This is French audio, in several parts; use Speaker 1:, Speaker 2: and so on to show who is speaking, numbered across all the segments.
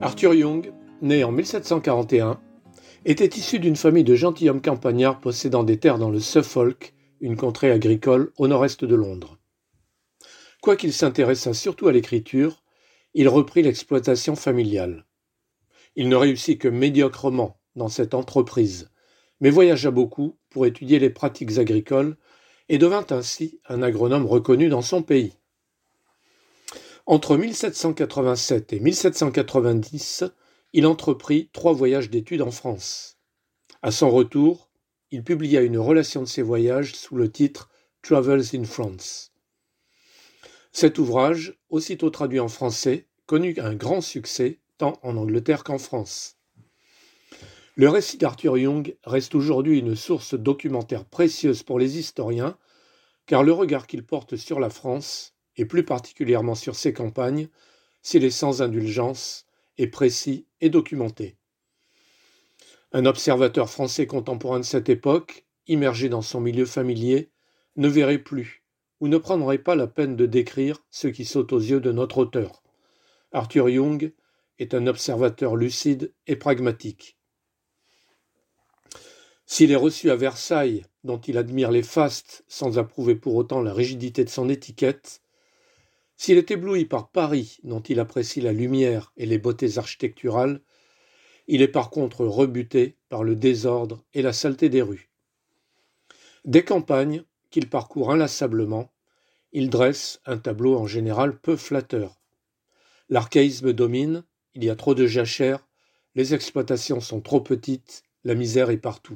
Speaker 1: Arthur Young, né en 1741, était issu d'une famille de gentilshommes campagnards possédant des terres dans le Suffolk, une contrée agricole au nord-est de Londres. Quoiqu'il s'intéressât surtout à l'écriture, il reprit l'exploitation familiale. Il ne réussit que médiocrement dans cette entreprise, mais voyagea beaucoup pour étudier les pratiques agricoles et devint ainsi un agronome reconnu dans son pays. Entre 1787 et 1790, il entreprit 3 voyages d'études en France. À son retour, il publia une relation de ses voyages sous le titre « Travels in France ». Cet ouvrage, aussitôt traduit en français, connut un grand succès tant en Angleterre qu'en France. Le récit d'Arthur Young reste aujourd'hui une source documentaire précieuse pour les historiens, car le regard qu'il porte sur la France, et plus particulièrement sur ses campagnes, s'il est sans indulgence, est précis et documenté. Un observateur français contemporain de cette époque, immergé dans son milieu familier, ne verrait plus ou ne prendrait pas la peine de décrire ce qui saute aux yeux de notre auteur. Arthur Young est un observateur lucide et pragmatique. S'il est reçu à Versailles, dont il admire les fastes sans approuver pour autant la rigidité de son étiquette, s'il est ébloui par Paris, dont il apprécie la lumière et les beautés architecturales, il est par contre rebuté par le désordre et la saleté des rues. Des campagnes qu'il parcourt inlassablement, il dresse un tableau en général peu flatteur. L'archaïsme domine, il y a trop de jachères, les exploitations sont trop petites, la misère est partout.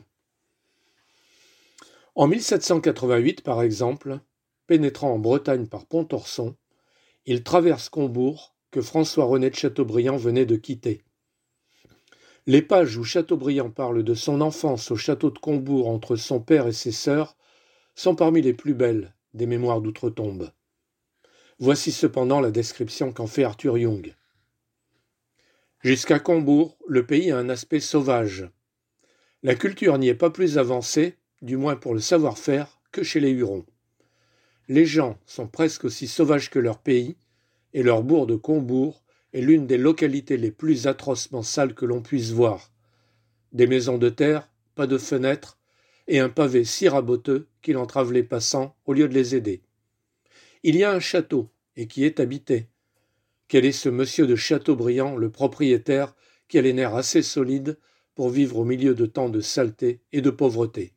Speaker 1: En 1788, par exemple, pénétrant en Bretagne par Pontorson, il traverse Combourg que François-René de Chateaubriand venait de quitter. Les pages où Chateaubriand parle de son enfance au château de Combourg entre son père et ses sœurs sont parmi les plus belles des mémoires d'outre-tombe. Voici cependant la description qu'en fait Arthur Young. Jusqu'à Combourg, le pays a un aspect sauvage. La culture n'y est pas plus avancée, du moins pour le savoir-faire, que chez les Hurons. Les gens sont presque aussi sauvages que leur pays, et leur bourg de Combourg est l'une des localités les plus atrocement sales que l'on puisse voir. Des maisons de terre, pas de fenêtres, et un pavé si raboteux qu'il entrave les passants au lieu de les aider. Il y a un château, et qui est habité. Quel est ce monsieur de Chateaubriand, le propriétaire, qui a les nerfs assez solides pour vivre au milieu de tant de saleté et de pauvreté.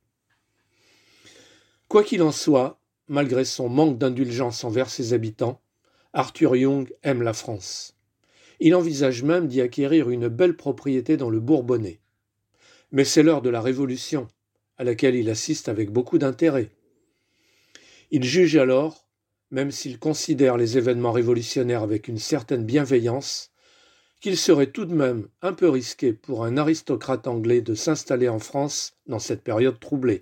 Speaker 1: Quoi qu'il en soit, malgré son manque d'indulgence envers ses habitants, Arthur Young aime la France. Il envisage même d'y acquérir une belle propriété dans le Bourbonnais. Mais c'est l'heure de la Révolution, à laquelle il assiste avec beaucoup d'intérêt. Il juge alors, même s'il considère les événements révolutionnaires avec une certaine bienveillance, qu'il serait tout de même un peu risqué pour un aristocrate anglais de s'installer en France dans cette période troublée.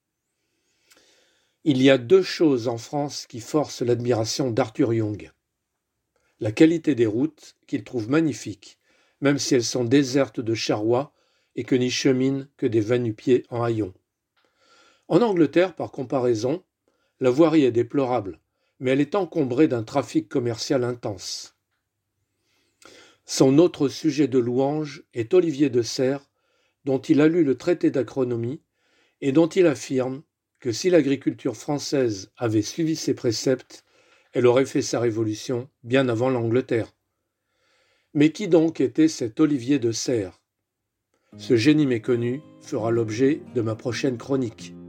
Speaker 1: Il y a 2 choses en France qui forcent l'admiration d'Arthur Young. La qualité des routes, qu'il trouve magnifiques, même si elles sont désertes de charrois et que n'y cheminent que des va-nu-pieds en haillons. En Angleterre, par comparaison, la voirie est déplorable, mais elle est encombrée d'un trafic commercial intense. Son autre sujet de louange est Olivier de Serres, dont il a lu le traité d'agronomie et dont il affirme que si l'agriculture française avait suivi ses préceptes, elle aurait fait sa révolution bien avant l'Angleterre. Mais qui donc était cet Olivier de Serres ? Ce génie méconnu fera l'objet de ma prochaine chronique.